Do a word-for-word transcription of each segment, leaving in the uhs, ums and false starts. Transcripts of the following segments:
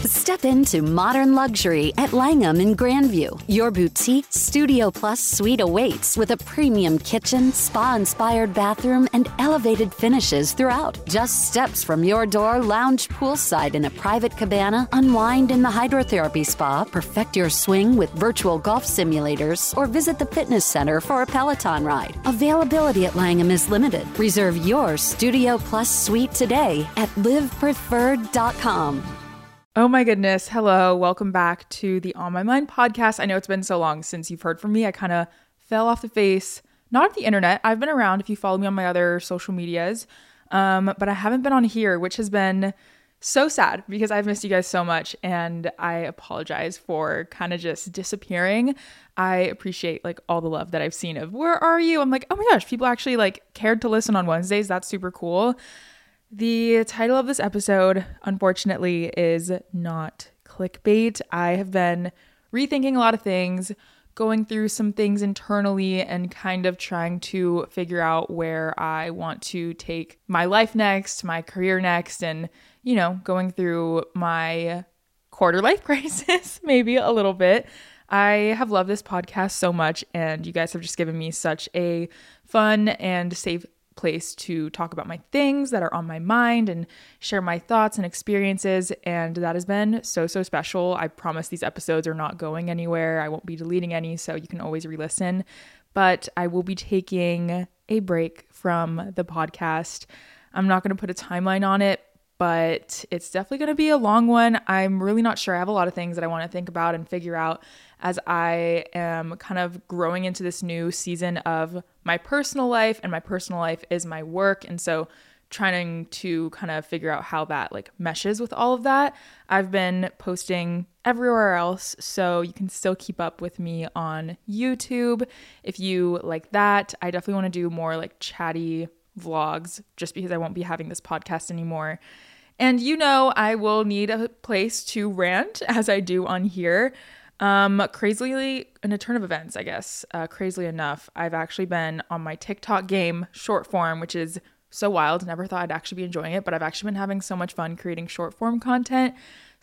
Step into modern luxury at Langham in Grandview. Your boutique Studio Plus suite awaits with a premium kitchen, spa-inspired bathroom, and elevated finishes throughout. Just steps from your door, lounge poolside in a private cabana, unwind in the hydrotherapy spa, perfect your swing with virtual golf simulators, or visit the fitness center for a Peloton ride. Availability at Langham is limited. Reserve your Studio Plus suite today at live preferred dot com. Oh my goodness. Hello. Welcome back to the On My Mind podcast. I know it's been so long since you've heard from me. I kind of fell off the face, not of the internet. I've been around if you follow me on my other social medias, um, but I haven't been on here, which has been so sad because I've missed you guys so much, and I apologize for kind of just disappearing. I appreciate like all the love that I've seen of where are you? I'm like, oh my gosh, people actually like cared to listen on Wednesdays. That's super cool. The title of this episode, unfortunately, is not clickbait. I have been rethinking a lot of things, going through some things internally, and kind of trying to figure out where I want to take my life next, my career next, and, you know, going through my quarter life crisis, maybe a little bit. I have loved this podcast so much, and you guys have just given me such a fun and safe place to talk about my things that are on my mind and share my thoughts and experiences, and that has been so so special. I promise these episodes are not going anywhere. I won't be deleting any, so you can always re-listen, but I will be taking a break from the podcast. I'm not going to put a timeline on it, but it's definitely going to be a long one. I'm really not sure. I have a lot of things that I want to think about and figure out as I am kind of growing into this new season of my personal life, and my personal life is my work. And so trying to kind of figure out how that like meshes with all of that. I've been posting everywhere else, so you can still keep up with me on YouTube if you like that. I definitely want to do more like chatty vlogs just because I won't be having this podcast anymore. And you know, I will need a place to rant as I do on here. Um, crazily, in a turn of events, I guess, uh, crazily enough, I've actually been on my TikTok game short form, which is so wild. Never thought I'd actually be enjoying it, but I've actually been having so much fun creating short form content.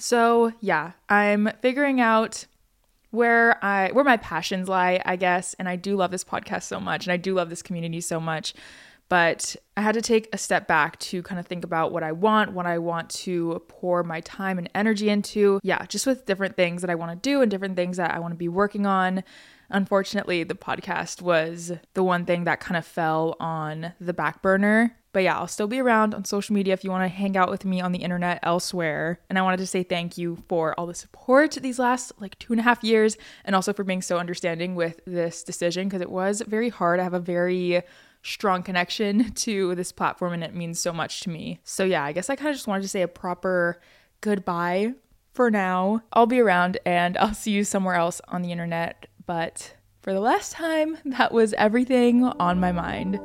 So yeah, I'm figuring out where I, where my passions lie, I guess. And I do love this podcast so much, and I do love this community so much. But I had to take a step back to kind of think about what I want, what I want to pour my time and energy into. Yeah, just with different things that I want to do and different things that I want to be working on. Unfortunately, the podcast was the one thing that kind of fell on the back burner. But yeah, I'll still be around on social media if you want to hang out with me on the internet elsewhere. And I wanted to say thank you for all the support these last like two and a half years, and also for being so understanding with this decision, because it was very hard. I have a very strong connection to this platform, and it means so much to me. So yeah, I guess I kind of just wanted to say a proper goodbye for now. I'll be around, and I'll see you somewhere else on the internet. But for the last time, that was everything on my mind.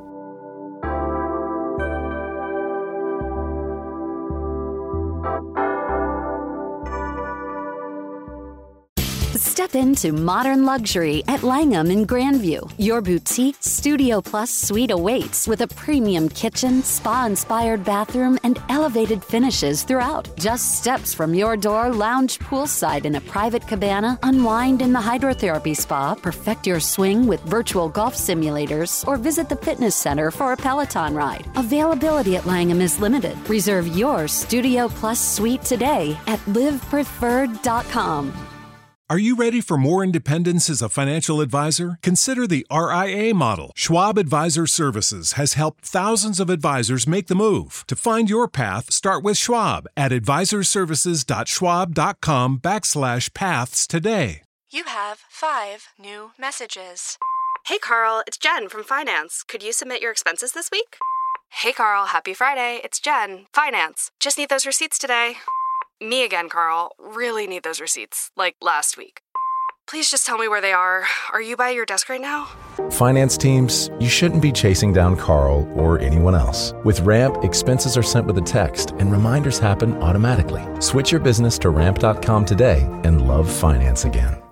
Step into modern luxury at Langham in Grandview. Your boutique Studio Plus suite awaits with a premium kitchen, spa-inspired bathroom, and elevated finishes throughout. Just steps from your door, lounge poolside in a private cabana, unwind in the hydrotherapy spa, perfect your swing with virtual golf simulators, or visit the fitness center for a Peloton ride. Availability at Langham is limited. Reserve your Studio Plus suite today at live preferred dot com. Are you ready for more independence as a financial advisor? Consider the R I A model. Schwab Advisor Services has helped thousands of advisors make the move. To find your path, start with Schwab at advisorservices.schwab.com backslash paths today. You have five new messages. Hey, Carl, it's Jen from Finance. Could you submit your expenses this week? Hey, Carl, happy Friday. It's Jen, Finance. Just need those receipts today. Me again, Carl. Really need those receipts, like last week. Please just tell me where they are. Are you by your desk right now? Finance teams, you shouldn't be chasing down Carl or anyone else. With Ramp, expenses are sent with a text and reminders happen automatically. Switch your business to ramp dot com today and love finance again.